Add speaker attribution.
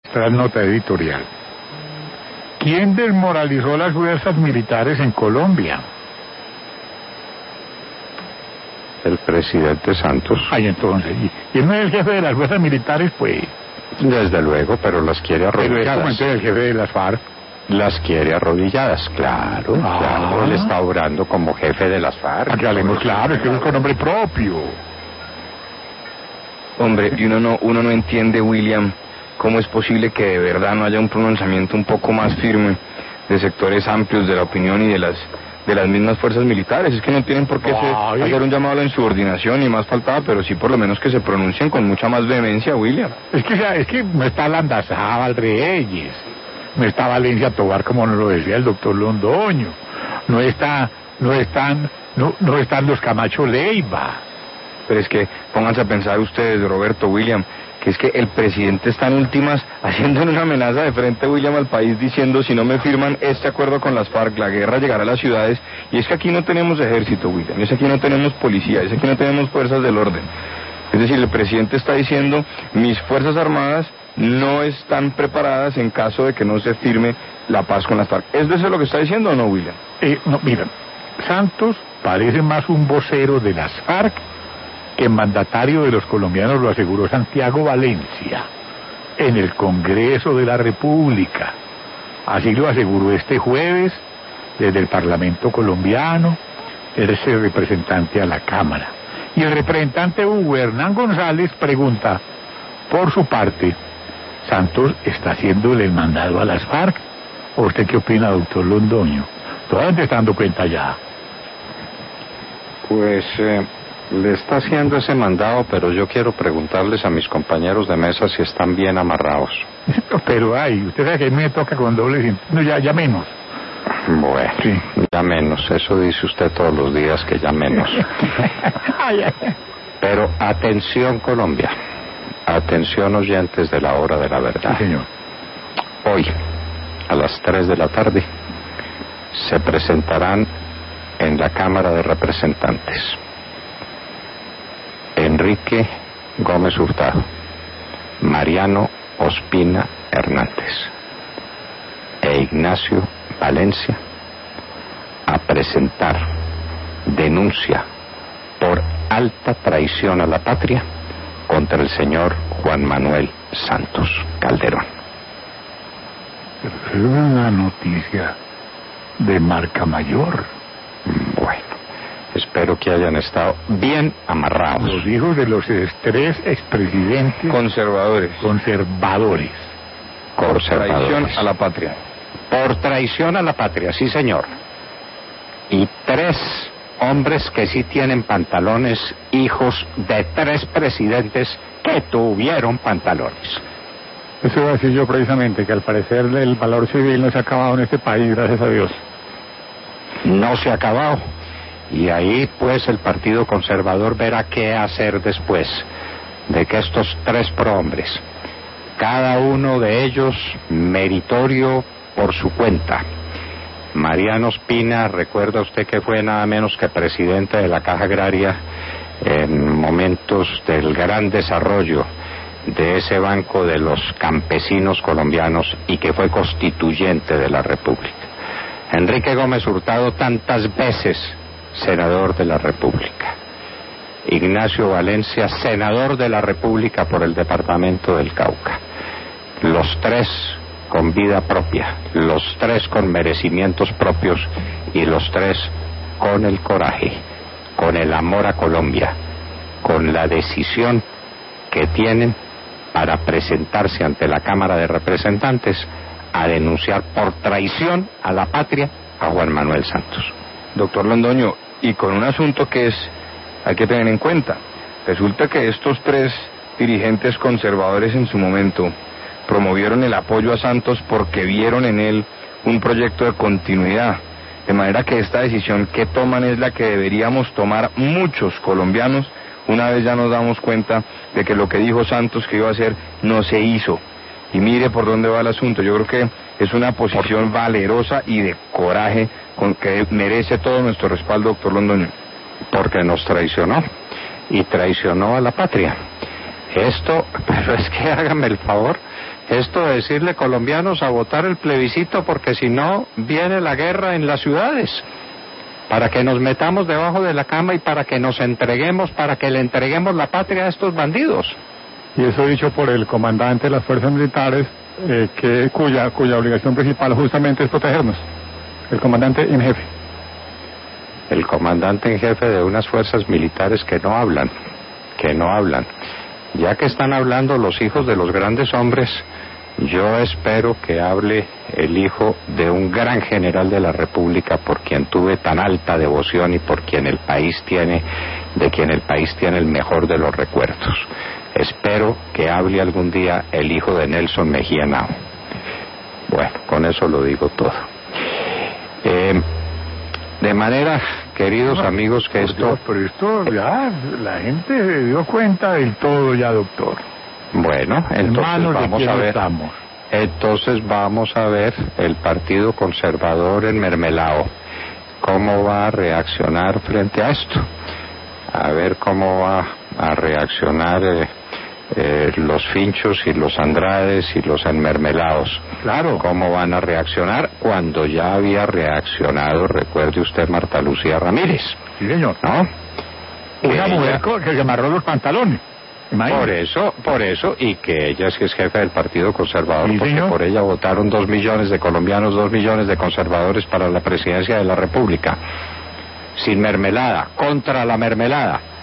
Speaker 1: Tras nota editorial. ¿Quién desmoralizó las fuerzas militares en Colombia?
Speaker 2: El presidente Santos.
Speaker 1: Ay, entonces, ¿y no es el jefe de las fuerzas militares, pues?
Speaker 2: Desde luego, pero las quiere arrodilladas.
Speaker 1: Pero es como el jefe de las FARC.
Speaker 2: Las quiere arrodilladas, claro, claro. Él está obrando como jefe de las FARC.
Speaker 1: Aquí hablemos claro, es que es con nombre propio.
Speaker 3: Hombre, y uno no entiende, William, cómo es posible que de verdad no haya un pronunciamiento un poco más firme de sectores amplios de la opinión y de las mismas fuerzas militares. Es que no tienen por qué hacer un llamado a la insubordinación, ni más faltaba, pero sí por lo menos que se pronuncien con mucha más vehemencia, William.
Speaker 1: Es que no está Landazábal Reyes, no está Valencia Tobar, como nos lo decía el doctor Londoño, no están los Camacho Leiva.
Speaker 3: Pero es que pónganse a pensar ustedes, Roberto, William, que es que el presidente está en últimas haciendo una amenaza de frente, William, al país, diciendo: si no me firman este acuerdo con las FARC, la guerra llegará a las ciudades. Y es que aquí no tenemos ejército, William, es que aquí no tenemos policía, es que aquí no tenemos fuerzas del orden. Es decir, el presidente está diciendo: mis fuerzas armadas no están preparadas en caso de que no se firme la paz con las FARC. ¿Es de eso lo que está diciendo o no, William?
Speaker 1: No, mira, Santos parece más un vocero de las FARC que mandatario de los colombianos, lo aseguró Santiago Valencia en el Congreso de la República. Así lo aseguró este jueves desde el Parlamento colombiano, es el representante a la Cámara. Y el representante Hugo Hernán González pregunta, por su parte, ¿Santos está haciéndole el mandado a las FARC? ¿O usted qué opina, doctor Londoño? Todavía te está dando cuenta ya.
Speaker 2: Pues le está haciendo ese mandado, pero yo quiero preguntarles a mis compañeros de mesa si están bien amarrados.
Speaker 1: Pero usted sabe que a mí me toca con doble sentido. No, ya menos.
Speaker 2: Bueno, sí. Ya menos, eso dice usted todos los días, que ya menos. Pero atención, Colombia, atención, oyentes de la hora de la verdad.
Speaker 1: Sí, señor.
Speaker 2: Hoy, a las 3 de la tarde, se presentarán en la Cámara de Representantes Enrique Gómez Hurtado, Mariano Ospina Hernández e Ignacio Valencia a presentar denuncia por alta traición a la patria contra el señor Juan Manuel Santos Calderón.
Speaker 1: Es una noticia de marca mayor.
Speaker 2: Bueno, espero que hayan estado bien amarrados.
Speaker 1: Los hijos de los tres expresidentes
Speaker 3: conservadores.
Speaker 2: Por
Speaker 3: traición a la patria.
Speaker 2: Por traición a la patria, sí, señor. Y 3 hombres que sí tienen pantalones, hijos de 3 presidentes que tuvieron pantalones.
Speaker 1: Eso iba a decir yo precisamente, que al parecer el valor civil no se ha acabado en este país, gracias a Dios.
Speaker 2: No se ha acabado. Y ahí pues el Partido Conservador verá qué hacer después de que estos 3 prohombres, cada uno de ellos meritorio por su cuenta. Mariano Ospina, recuerda usted que fue nada menos que presidente de la Caja Agraria en momentos del gran desarrollo de ese banco de los campesinos colombianos y que fue constituyente de la República. Enrique Gómez Hurtado, tantas veces senador de la República. Ignacio Valencia, senador de la República por el departamento del Cauca. Los 3 con vida propia, los 3 con merecimientos propios y los 3 con el coraje, con el amor a Colombia, con la decisión que tienen para presentarse ante la Cámara de Representantes a denunciar por traición a la patria a Juan Manuel Santos.
Speaker 3: Doctor Londoño, y con un asunto que hay que tener en cuenta. Resulta que estos 3 dirigentes conservadores en su momento promovieron el apoyo a Santos porque vieron en él un proyecto de continuidad. De manera que esta decisión que toman es la que deberíamos tomar muchos colombianos una vez ya nos damos cuenta de que lo que dijo Santos que iba a hacer no se hizo. Y mire por dónde va el asunto. Yo creo que es una posición valerosa y de coraje con que merece todo nuestro respaldo, doctor Londoño.
Speaker 2: Porque nos traicionó y traicionó a la patria. Esto, pero es que hágame el favor, esto de decirle colombianos a votar el plebiscito porque si no viene la guerra en las ciudades, para que nos metamos debajo de la cama y para que nos entreguemos, para que le entreguemos la patria a estos bandidos.
Speaker 1: Y eso dicho por el comandante de las fuerzas militares, cuya obligación principal justamente es protegernos, el comandante en jefe.
Speaker 2: El comandante en jefe de unas fuerzas militares que no hablan. Ya que están hablando los hijos de los grandes hombres, yo espero que hable el hijo de un gran general de la República por quien tuve tan alta devoción y por quien el país tiene el mejor de los recuerdos. Espero que hable algún día el hijo de Nelson Mejía Nao. Bueno, con eso lo digo todo. De manera, queridos amigos, que
Speaker 1: Pero esto ya, la gente se dio cuenta del todo ya, doctor.
Speaker 2: Bueno, entonces vamos a ver el Partido Conservador en Mermelao, cómo va a reaccionar frente a esto. A ver cómo va a reaccionar los Finchos y los Andrades y los Enmermelaos.
Speaker 1: Claro.
Speaker 2: ¿Cómo van a reaccionar cuando ya había reaccionado, recuerde usted, Marta Lucía Ramírez?
Speaker 1: Sí, señor.
Speaker 2: ¿No?
Speaker 1: Una mujer que se amarró los pantalones.
Speaker 2: Por eso, y que ella es jefe del Partido Conservador,
Speaker 1: sí,
Speaker 2: porque
Speaker 1: señor.
Speaker 2: Por ella votaron 2 millones de colombianos, 2 millones de conservadores para la presidencia de la República. Sin mermelada, contra la mermelada.